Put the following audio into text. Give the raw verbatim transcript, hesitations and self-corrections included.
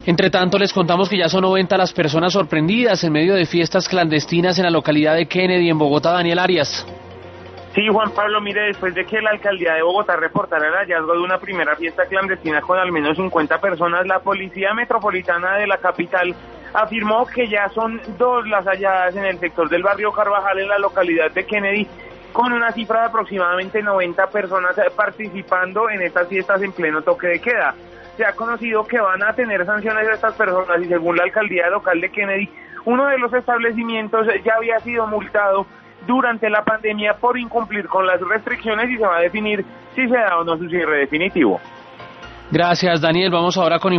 Entre tanto, les contamos que ya son noventa las personas sorprendidas en medio de fiestas clandestinas en la localidad de Kennedy, en Bogotá. Daniel Arias. Sí, Juan Pablo, mire, después de que la alcaldía de Bogotá reportara el hallazgo de una primera fiesta clandestina con al menos cincuenta personas, la Policía Metropolitana de la capital afirmó que ya son dos las halladas en el sector del barrio Carvajal, en la localidad de Kennedy, con una cifra de aproximadamente noventa personas participando en estas fiestas en pleno toque de queda. Se ha conocido que van a tener sanciones a estas personas y según la alcaldía local de Kennedy, uno de los establecimientos ya había sido multado durante la pandemia por incumplir con las restricciones y se va a definir si se da o no su cierre definitivo. Gracias, Daniel. Vamos ahora con